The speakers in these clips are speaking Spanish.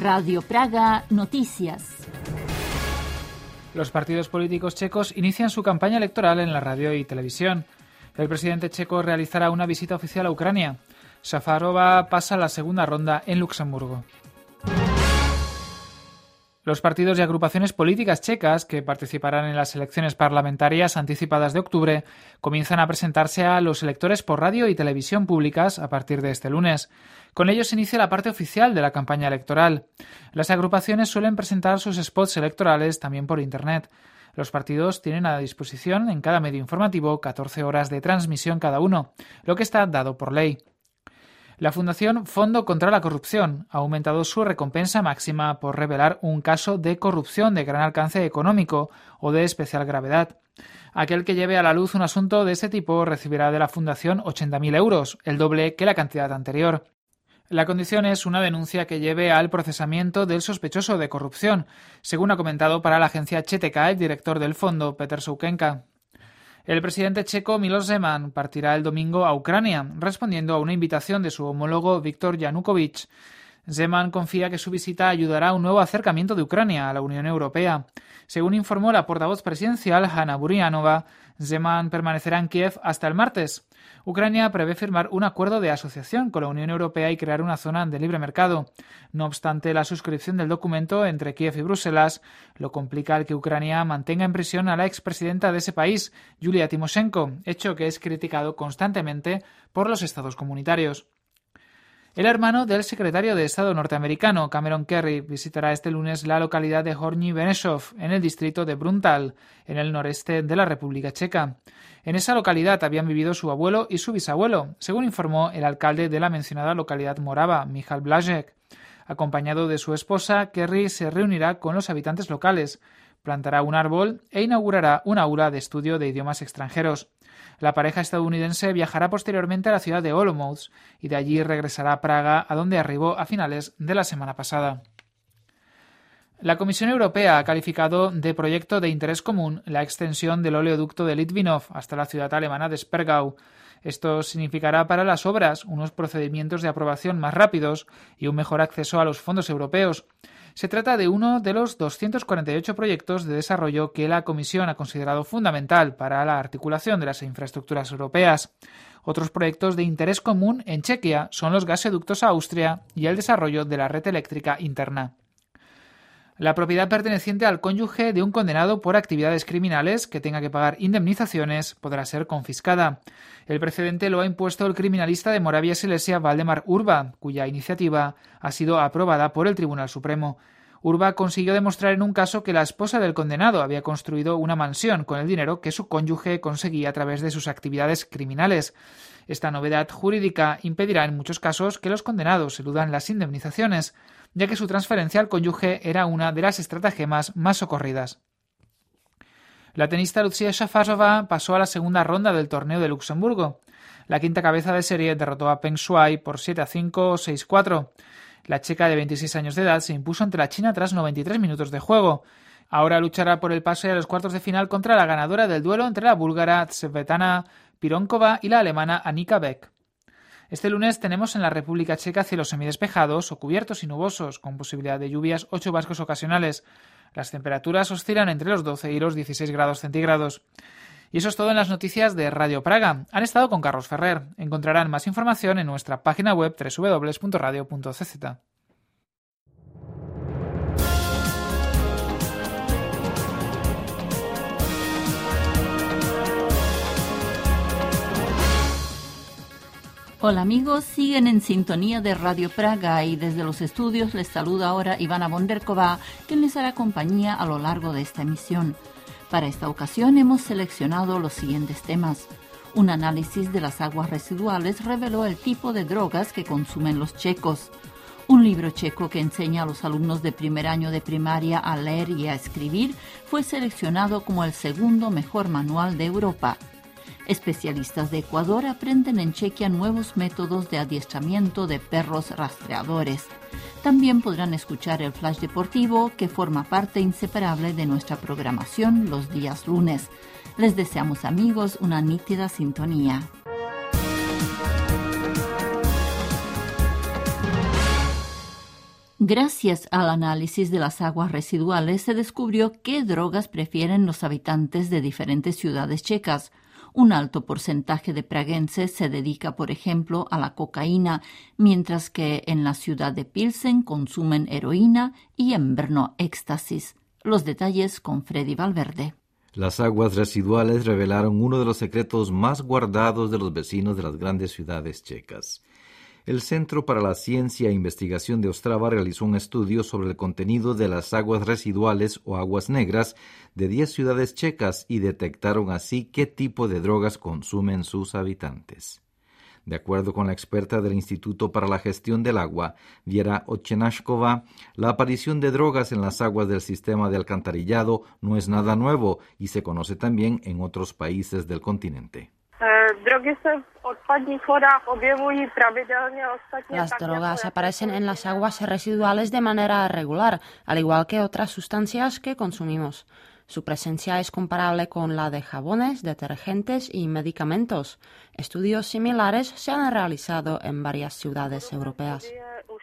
Radio Praga Noticias. Los partidos políticos checos inician su campaña electoral en la radio y televisión. El presidente checo realizará una visita oficial a Ucrania. Šafarová pasa a la segunda ronda en Luxemburgo. Los partidos y agrupaciones políticas checas que participarán en las elecciones parlamentarias anticipadas de octubre comienzan a presentarse a los electores por radio y televisión públicas a partir de este lunes. Con ello se inicia la parte oficial de la campaña electoral. Las agrupaciones suelen presentar sus spots electorales también por Internet. Los partidos tienen a disposición en cada medio informativo 14 horas de transmisión cada uno, lo que está dado por ley. La Fundación Fondo contra la Corrupción ha aumentado su recompensa máxima por revelar un caso de corrupción de gran alcance económico o de especial gravedad. Aquel que lleve a la luz un asunto de este tipo recibirá de la Fundación 80.000 euros, el doble que la cantidad anterior. La condición es una denuncia que lleve al procesamiento del sospechoso de corrupción, según ha comentado para la agencia ČTK el director del fondo, Petr Soukenka. El presidente checo Miloš Zeman partirá el domingo a Ucrania, respondiendo a una invitación de su homólogo Viktor Yanukovych. Zeman confía que su visita ayudará a un nuevo acercamiento de Ucrania a la Unión Europea. Según informó la portavoz presidencial Hanna Burianova, Zeman permanecerá en Kiev hasta el martes. Ucrania prevé firmar un acuerdo de asociación con la Unión Europea y crear una zona de libre mercado. No obstante, la suscripción del documento entre Kiev y Bruselas lo complica el que Ucrania mantenga en prisión a la expresidenta de ese país, Yulia Timoshenko, hecho que es criticado constantemente por los estados comunitarios. El hermano del secretario de Estado norteamericano, Cameron Kerry, visitará este lunes la localidad de Horní Benešov, en el distrito de Bruntal, en el noreste de la República Checa. En esa localidad habían vivido su abuelo y su bisabuelo, según informó el alcalde de la mencionada localidad morava, Michal Blazek. Acompañado de su esposa, Kerry se reunirá con los habitantes locales, plantará un árbol e inaugurará un aula de estudio de idiomas extranjeros. La pareja estadounidense viajará posteriormente a la ciudad de Olomouc y de allí regresará a Praga, a donde arribó a finales de la semana pasada. La Comisión Europea ha calificado de proyecto de interés común la extensión del oleoducto de Litvinov hasta la ciudad alemana de Spergau. Esto significará para las obras unos procedimientos de aprobación más rápidos y un mejor acceso a los fondos europeos. Se trata de uno de los 248 proyectos de desarrollo que la Comisión ha considerado fundamental para la articulación de las infraestructuras europeas. Otros proyectos de interés común en Chequia son los gasoductos a Austria y el desarrollo de la red eléctrica interna. La propiedad perteneciente al cónyuge de un condenado por actividades criminales que tenga que pagar indemnizaciones podrá ser confiscada. El precedente lo ha impuesto el criminalista de Moravia Silesia Valdemar Urba, cuya iniciativa ha sido aprobada por el Tribunal Supremo. Urba consiguió demostrar en un caso que la esposa del condenado había construido una mansión con el dinero que su cónyuge conseguía a través de sus actividades criminales. Esta novedad jurídica impedirá en muchos casos que los condenados eludan las indemnizaciones, ya que su transferencia al cónyuge era una de las estratagemas más socorridas. La tenista Lucia Šafarová pasó a la segunda ronda del torneo de Luxemburgo. La quinta cabeza de serie derrotó a Peng Shuai por 7-5, 6-4. La checa de 26 años de edad se impuso ante la china tras 93 minutos de juego. Ahora luchará por el pase a los cuartos de final contra la ganadora del duelo entre la búlgara Tsvetana Pironkova y la alemana Annika Beck. Este lunes tenemos en la República Checa cielos semidespejados o cubiertos y nubosos, con posibilidad de lluvias o chubascos ocasionales. Las temperaturas oscilan entre los 12 y los 16 grados centígrados. Y eso es todo en las noticias de Radio Praga. Han estado con Carlos Ferrer. Encontrarán más información en nuestra página web www.radio.cz. Hola amigos, siguen en sintonía de Radio Praga y desde los estudios les saluda ahora Ivana Bonderkova, quien les hará compañía a lo largo de esta emisión. Para esta ocasión hemos seleccionado los siguientes temas. Un análisis de las aguas residuales reveló el tipo de drogas que consumen los checos. Un libro checo que enseña a los alumnos de primer año de primaria a leer y a escribir fue seleccionado como el segundo mejor manual de Europa. Especialistas de Ecuador aprenden en Chequia nuevos métodos de adiestramiento de perros rastreadores. También podrán escuchar el flash deportivo, que forma parte inseparable de nuestra programación los días lunes. Les deseamos, amigos, una nítida sintonía. Gracias al análisis de las aguas residuales se descubrió qué drogas prefieren los habitantes de diferentes ciudades checas. Un alto porcentaje de praguenses se dedica, por ejemplo, a la cocaína, mientras que en la ciudad de Pilsen consumen heroína y en Brno éxtasis. Los detalles con Freddy Valverde. Las aguas residuales revelaron uno de los secretos más guardados de los vecinos de las grandes ciudades checas. El Centro para la Ciencia e Investigación de Ostrava realizó un estudio sobre el contenido de las aguas residuales o aguas negras de 10 ciudades checas y detectaron así qué tipo de drogas consumen sus habitantes. De acuerdo con la experta del Instituto para la Gestión del Agua, Viera Očenášková, la aparición de drogas en las aguas del sistema de alcantarillado no es nada nuevo y se conoce también en otros países del continente. Las drogas aparecen en las aguas residuales de manera regular, al igual que otras sustancias que consumimos. Su presencia es comparable con la de jabones, detergentes y medicamentos. Estudios similares se han realizado en varias ciudades europeas.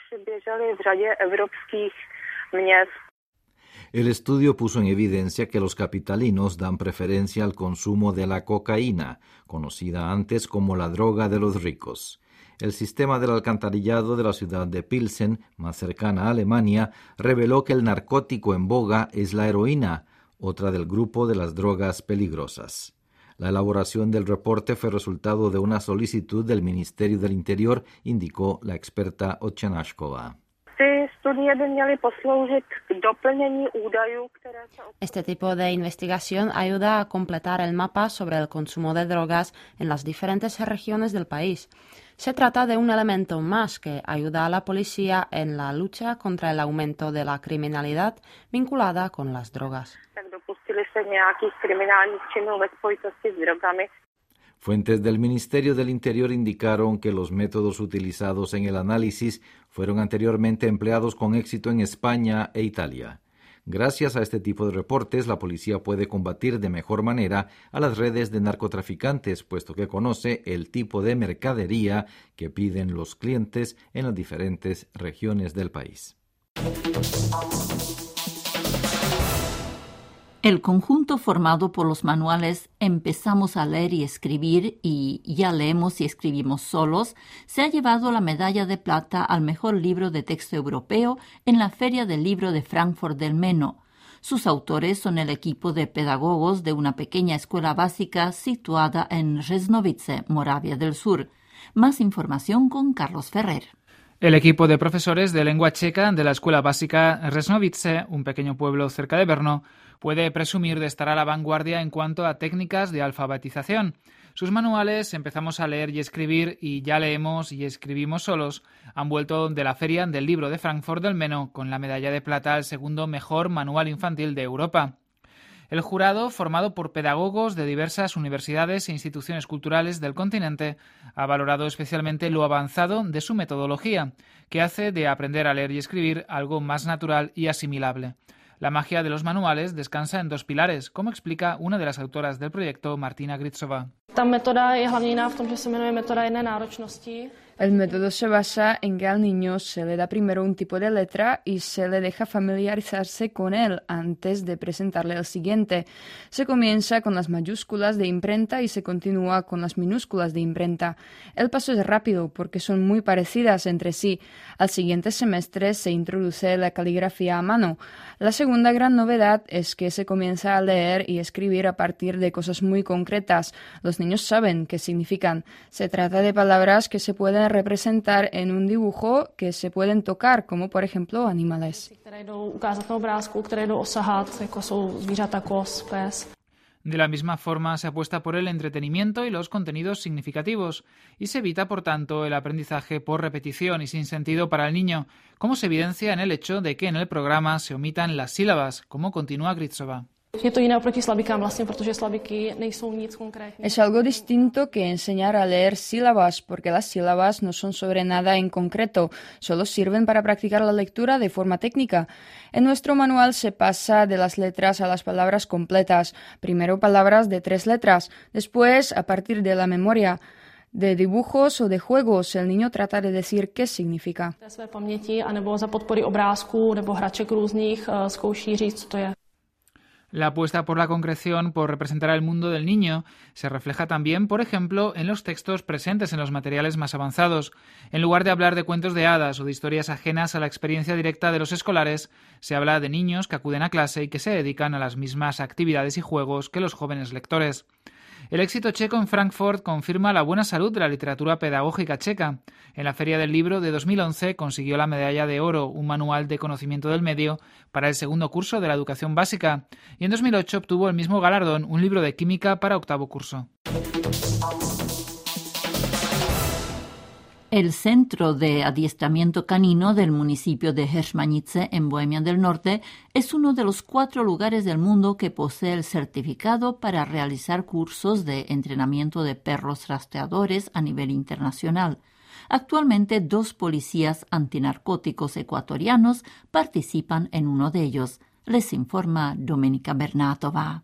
El estudio puso en evidencia que los capitalinos dan preferencia al consumo de la cocaína, conocida antes como la droga de los ricos. El sistema del alcantarillado de la ciudad de Pilsen, más cercana a Alemania, reveló que el narcótico en boga es la heroína, otra del grupo de las drogas peligrosas. La elaboración del reporte fue resultado de una solicitud del Ministerio del Interior, indicó la experta Očenášková. Este tipo de investigación ayuda a completar el mapa sobre el consumo de drogas en las diferentes regiones del país. Se trata de un elemento más que ayuda a la policía en la lucha contra el aumento de la criminalidad vinculada con las drogas. Fuentes del Ministerio del Interior indicaron que los métodos utilizados en el análisis fueron anteriormente empleados con éxito en España e Italia. Gracias a este tipo de reportes, la policía puede combatir de mejor manera a las redes de narcotraficantes, puesto que conoce el tipo de mercadería que piden los clientes en las diferentes regiones del país. El conjunto formado por los manuales Empezamos a leer y escribir y Ya leemos y escribimos solos se ha llevado la medalla de plata al mejor libro de texto europeo en la Feria del Libro de Frankfurt del Meno. Sus autores son el equipo de pedagogos de una pequeña escuela básica situada en Řeznovice, Moravia del Sur. Más información con Carlos Ferrer. El equipo de profesores de lengua checa de la escuela básica Řeznovice, un pequeño pueblo cerca de Brno, puede presumir de estar a la vanguardia en cuanto a técnicas de alfabetización. Sus manuales Empezamos a leer y escribir y Ya leemos y escribimos solos han vuelto de la Feria del Libro de Frankfurt del Meno con la medalla de plata al segundo mejor manual infantil de Europa. El jurado, formado por pedagogos de diversas universidades e instituciones culturales del continente, ha valorado especialmente lo avanzado de su metodología, que hace de aprender a leer y escribir algo más natural y asimilable. La magia de los manuales descansa en dos pilares, como explica una de las autoras del proyecto, Martina Gritsová. El método se basa en que al niño se le da primero un tipo de letra y se le deja familiarizarse con él antes de presentarle el siguiente. Se comienza con las mayúsculas de imprenta y se continúa con las minúsculas de imprenta. El paso es rápido porque son muy parecidas entre sí. Al siguiente semestre se introduce la caligrafía a mano. La segunda gran novedad es que se comienza a leer y escribir a partir de cosas muy concretas. Los niños saben qué significan. Se trata de palabras que se pueden representar en un dibujo, que se pueden tocar, como por ejemplo animales. De la misma forma se apuesta por el entretenimiento y los contenidos significativos y se evita, por tanto, el aprendizaje por repetición y sin sentido para el niño, como se evidencia en el hecho de que en el programa se omitan las sílabas, como continúa Gritsová. Es algo distinto que enseñar a leer sílabas, porque las sílabas no son sobre nada en concreto, solo sirven para practicar la lectura de forma técnica. En nuestro manual se pasa de las letras a las palabras completas, primero palabras de 3 letras, después, a partir de la memoria, de dibujos o de juegos. El niño trata de decir qué significa. La apuesta por la concreción, por representar el mundo del niño, se refleja también, por ejemplo, en los textos presentes en los materiales más avanzados. En lugar de hablar de cuentos de hadas o de historias ajenas a la experiencia directa de los escolares, se habla de niños que acuden a clase y que se dedican a las mismas actividades y juegos que los jóvenes lectores. El éxito checo en Frankfurt confirma la buena salud de la literatura pedagógica checa. En la Feria del Libro de 2011 consiguió la medalla de oro, un manual de conocimiento del medio, para el segundo curso de la educación básica, y en 2008 obtuvo el mismo galardón, un libro de química para octavo curso. El Centro de Adiestramiento Canino del municipio de Heřmanice, en Bohemia del Norte, es uno de los 4 lugares del mundo que posee el certificado para realizar cursos de entrenamiento de perros rastreadores a nivel internacional. Actualmente 2 policías antinarcóticos ecuatorianos participan en uno de ellos. Les informa Domenica Bernatova.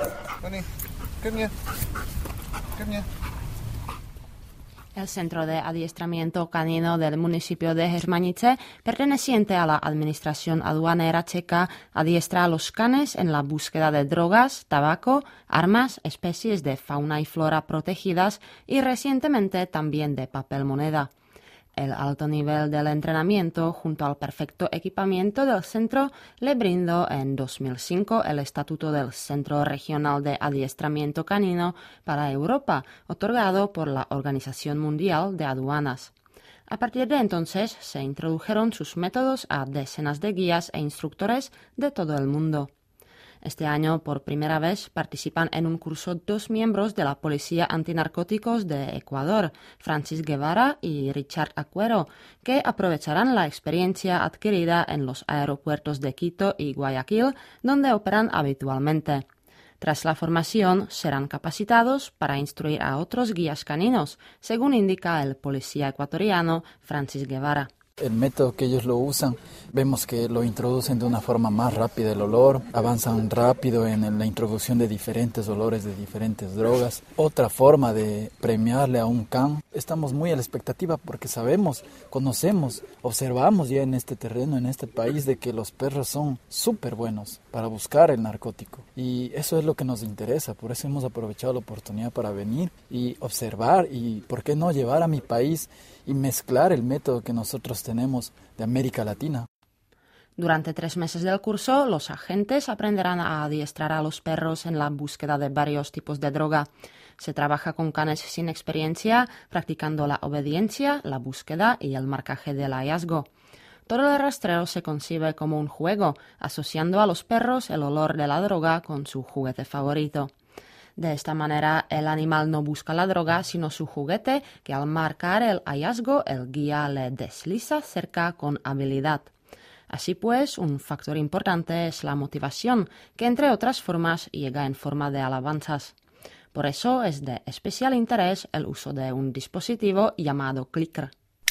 El Centro de Adiestramiento Canino del municipio de Heřmanice, perteneciente a la Administración Aduanera checa, adiestra a los canes en la búsqueda de drogas, tabaco, armas, especies de fauna y flora protegidas y recientemente también de papel moneda. El alto nivel del entrenamiento, junto al perfecto equipamiento del centro, le brindó en 2005 el estatuto del Centro Regional de Adiestramiento Canino para Europa, otorgado por la Organización Mundial de Aduanas. A partir de entonces se introdujeron sus métodos a decenas de guías e instructores de todo el mundo. Este año, por primera vez, participan en un curso 2 miembros de la Policía Antinarcóticos de Ecuador, Francis Guevara y Richard Acuero, que aprovecharán la experiencia adquirida en los aeropuertos de Quito y Guayaquil, donde operan habitualmente. Tras la formación, serán capacitados para instruir a otros guías caninos, según indica el policía ecuatoriano Francis Guevara. El método que ellos lo usan, vemos que lo introducen de una forma más rápida el olor, avanzan rápido en la introducción de diferentes olores de diferentes drogas. Otra forma de premiarle a un can, estamos muy a la expectativa porque sabemos, conocemos, observamos ya en este terreno, en este país, de que los perros son súper buenos para buscar el narcótico. Y eso es lo que nos interesa, por eso hemos aprovechado la oportunidad para venir y observar y, ¿por qué no, llevar a mi país y mezclar el método que nosotros tenemos de América Latina? Durante 3 meses del curso, los agentes aprenderán a adiestrar a los perros en la búsqueda de varios tipos de droga. Se trabaja con canes sin experiencia, practicando la obediencia, la búsqueda y el marcaje del hallazgo. Todo el rastreo se concibe como un juego, asociando a los perros el olor de la droga con su juguete favorito. De esta manera, el animal no busca la droga, sino su juguete, que al marcar el hallazgo, el guía le desliza cerca con habilidad. Así pues, un factor importante es la motivación, que entre otras formas llega en forma de alabanzas. Por eso es de especial interés el uso de un dispositivo llamado clicker.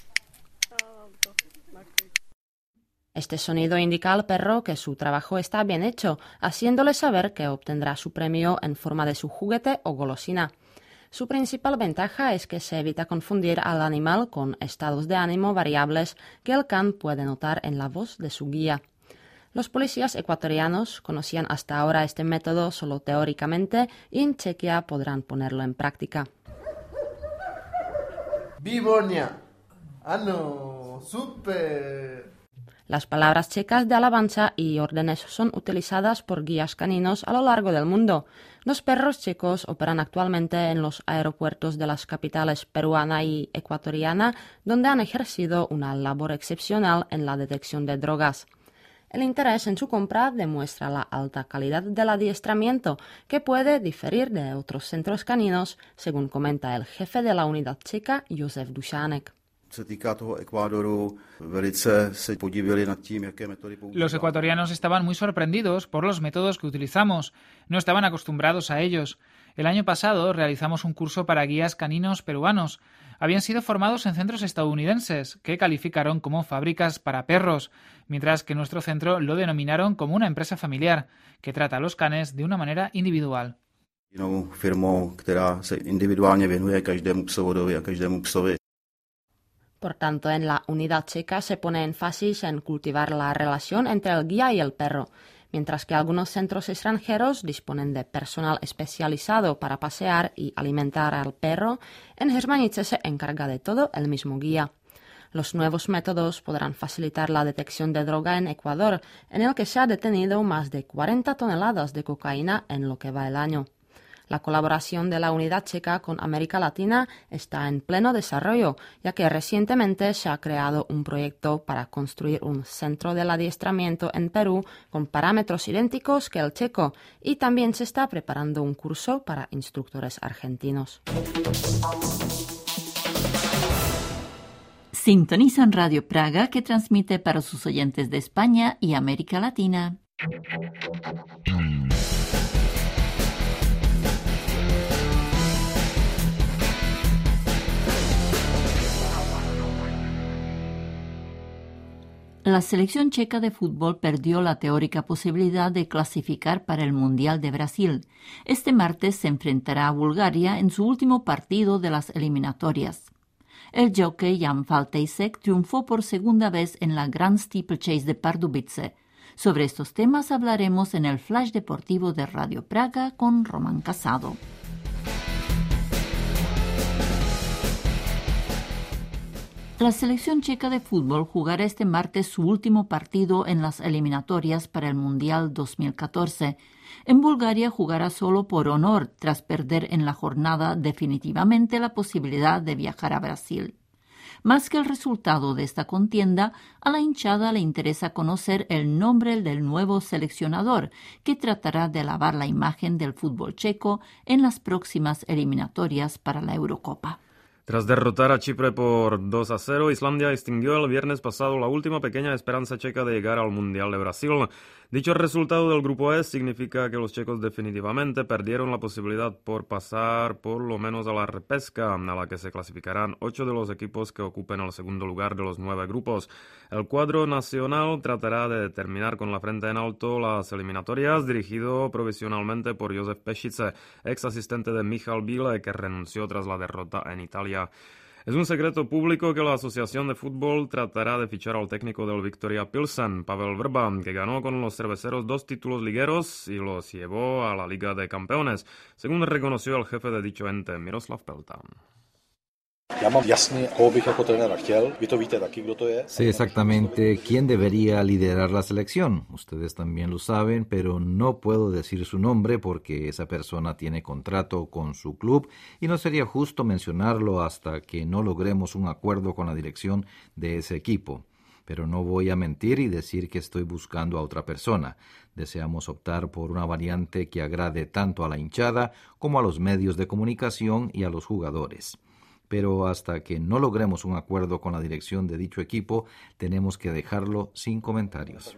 Este sonido indica al perro que su trabajo está bien hecho, haciéndole saber que obtendrá su premio en forma de su juguete o golosina. Su principal ventaja es que se evita confundir al animal con estados de ánimo variables que el can puede notar en la voz de su guía. Los policías ecuatorianos conocían hasta ahora este método solo teóricamente y en Chequia podrán ponerlo en práctica. Výborně! Ano, super! Las palabras checas de alabanza y órdenes son utilizadas por guías caninos a lo largo del mundo. Los perros checos operan actualmente en los aeropuertos de las capitales peruana y ecuatoriana, donde han ejercido una labor excepcional en la detección de drogas. El interés en su compra demuestra la alta calidad del adiestramiento, que puede diferir de otros centros caninos, según comenta el jefe de la unidad checa, Josef Dušanek. Los ecuatorianos estaban muy sorprendidos por los métodos que utilizamos. No estaban acostumbrados a ellos. El año pasado realizamos un curso para guías caninos peruanos. Habían sido formados en centros estadounidenses, que calificaron como fábricas para perros, mientras que nuestro centro lo denominaron como una empresa familiar, que trata a los canes de una manera individual. Jinou firmou, která se individuálně věnuje každému psovodovi a každému psovi. Por tanto, en la unidad checa se pone énfasis en cultivar la relación entre el guía y el perro, mientras que algunos centros extranjeros disponen de personal especializado para pasear y alimentar al perro. En Heřmanice se encarga de todo el mismo guía. Los nuevos métodos podrán facilitar la detección de droga en Ecuador, en el que se ha detenido más de 40 toneladas de cocaína en lo que va el año. La colaboración de la unidad checa con América Latina está en pleno desarrollo, ya que recientemente se ha creado un proyecto para construir un centro del adiestramiento en Perú con parámetros idénticos que el checo, y también se está preparando un curso para instructores argentinos. Sintonizan Radio Praga, que transmite para sus oyentes de España y América Latina. La selección checa de fútbol perdió la teórica posibilidad de clasificar para el Mundial de Brasil. Este martes se enfrentará a Bulgaria en su último partido de las eliminatorias. El jockey Jan Faltejšek triunfó por segunda vez en la Grand Steeplechase de Pardubice. Sobre estos temas hablaremos en el Flash Deportivo de Radio Praga con Román Casado. La selección checa de fútbol jugará este martes su último partido en las eliminatorias para el Mundial 2014. En Bulgaria jugará solo por honor, tras perder en la jornada definitivamente la posibilidad de viajar a Brasil. Más que el resultado de esta contienda, a la hinchada le interesa conocer el nombre del nuevo seleccionador, que tratará de lavar la imagen del fútbol checo en las próximas eliminatorias para la Eurocopa. Tras derrotar a Chipre por 2-0, Islandia extinguió el viernes pasado la última pequeña esperanza checa de llegar al Mundial de Brasil. Dicho resultado del Grupo E significa que los checos definitivamente perdieron la posibilidad por pasar por lo menos a la repesca, a la que se clasificarán 8 de los equipos que ocupen el segundo lugar de los 9 grupos. El cuadro nacional tratará de terminar con la frente en alto las eliminatorias, dirigido provisionalmente por Josef Pešice, ex asistente de Michal Bíle, que renunció tras la derrota en Italia. Es un secreto público que la Asociación de Fútbol tratará de fichar al técnico del Viktoria Pilsen, Pavel Vrba, que ganó con los cerveceros 2 títulos ligueros y los llevó a la Liga de Campeones, según reconoció el jefe de dicho ente, Miroslav Pelta. Sé exactamente quién debería liderar la selección. Ustedes también lo saben, pero no puedo decir su nombre porque esa persona tiene contrato con su club y no sería justo mencionarlo hasta que no logremos un acuerdo con la dirección de ese equipo. Pero no voy a mentir y decir que estoy buscando a otra persona. Deseamos optar por una variante que agrade tanto a la hinchada como a los medios de comunicación y a los jugadores. Pero hasta que no logremos un acuerdo con la dirección de dicho equipo, tenemos que dejarlo sin comentarios.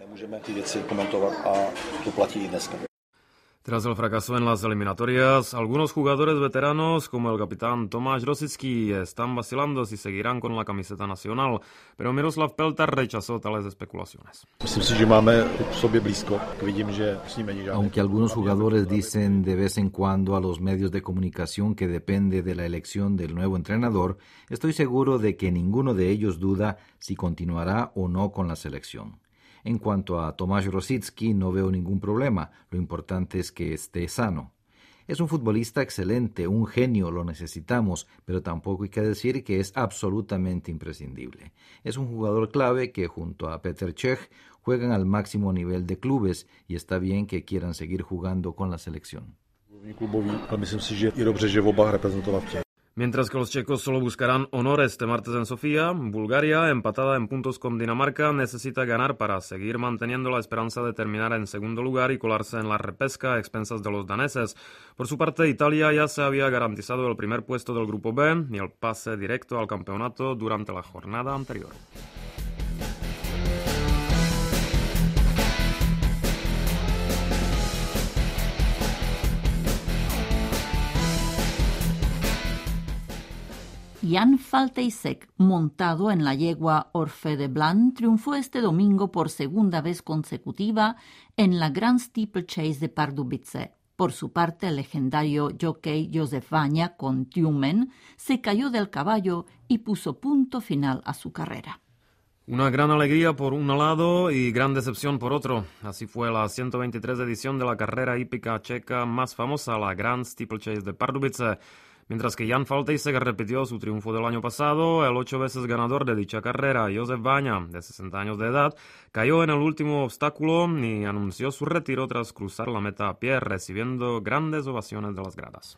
Tras el fracaso en las eliminatorias, algunos jugadores veteranos, como el capitán Tomáš Rosický, están vacilando si seguirán con la camiseta nacional, pero Miroslav Pelta rechazó tales especulaciones. Aunque algunos jugadores dicen de vez en cuando a los medios de comunicación que depende de la elección del nuevo entrenador, estoy seguro de que ninguno de ellos duda si continuará o no con la selección. En cuanto a Tomáš Rosický, no veo ningún problema. Lo importante es que esté sano. Es un futbolista excelente, un genio, lo necesitamos, pero tampoco hay que decir que es absolutamente imprescindible. Es un jugador clave que, junto a Petr Cech, juegan al máximo nivel de clubes y está bien que quieran seguir jugando con la selección. Mientras que los checos solo buscarán honor este martes en Sofía, Bulgaria, empatada en puntos con Dinamarca, necesita ganar para seguir manteniendo la esperanza de terminar en segundo lugar y colarse en la repesca a expensas de los daneses. Por su parte, Italia ya se había garantizado el primer puesto del Grupo B y el pase directo al campeonato durante la jornada anterior. Jan Faltejšek, montado en la yegua Orfe de Blan, triunfó este domingo por segunda vez consecutiva en la Grand Steeplechase de Pardubice. Por su parte, el legendario jockey Józef Vanya con Tjumen se cayó del caballo y puso punto final a su carrera. Una gran alegría por un lado y gran decepción por otro. Así fue la 123 edición de la carrera hípica checa más famosa, la Grand Steeplechase de Pardubice. Mientras que Jan Faltejsek repitió su triunfo del año pasado, el 8 veces ganador de dicha carrera, Józef Vanya, de 60 años de edad, cayó en el último obstáculo y anunció su retiro tras cruzar la meta a pie, recibiendo grandes ovaciones de las gradas.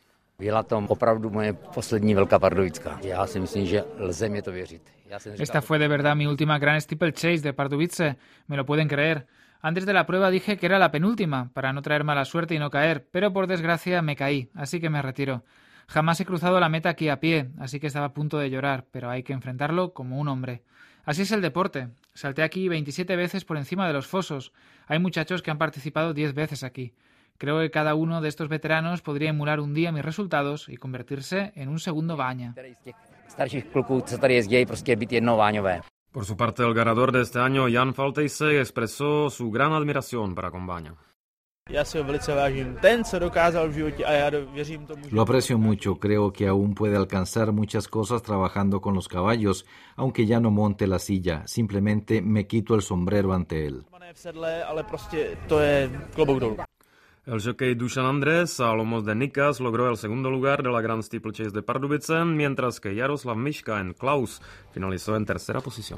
Esta fue de verdad mi última Grand Steeplechase de Pardubice, me lo pueden creer. Antes de la prueba dije que era la penúltima, para no traer mala suerte y no caer, pero por desgracia me caí, así que me retiro. Jamás he cruzado la meta aquí a pie, así que estaba a punto de llorar, pero hay que enfrentarlo como un hombre. Así es el deporte. Salté aquí 27 veces por encima de los fosos. Hay muchachos que han participado 10 veces aquí. Creo que cada uno de estos veteranos podría emular un día mis resultados y convertirse en un segundo Vanya. Por su parte, el ganador de este año, Jan Faltejsek, expresó su gran admiración para con Vanya. Lo aprecio mucho, creo que aún puede alcanzar muchas cosas trabajando con los caballos, aunque ya no monte la silla, simplemente me quito el sombrero ante él. El jockey Dušan Andres a lomos de Nikas logró el segundo lugar de la Grand Steeplechase de Pardubice, mientras que Jaroslav Miška en Klaus finalizó en tercera posición.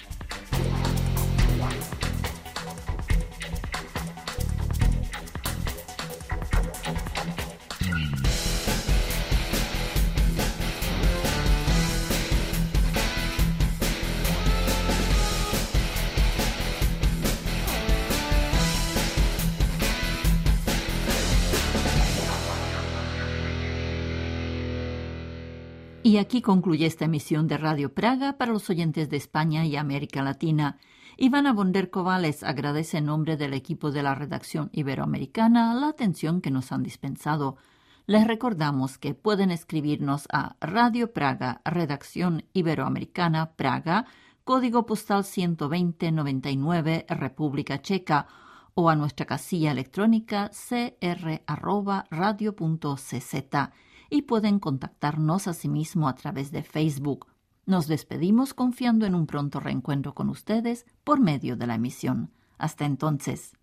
Y aquí concluye esta emisión de Radio Praga para los oyentes de España y América Latina. Ivana Bonderkova les agradece en nombre del equipo de la redacción iberoamericana la atención que nos han dispensado. Les recordamos que pueden escribirnos a Radio Praga, Redacción Iberoamericana, Praga, código postal 12099, República Checa, o a nuestra casilla electrónica cr@radio.cz. Y pueden contactarnos asimismo a través de Facebook. Nos despedimos confiando en un pronto reencuentro con ustedes por medio de la emisión. Hasta entonces.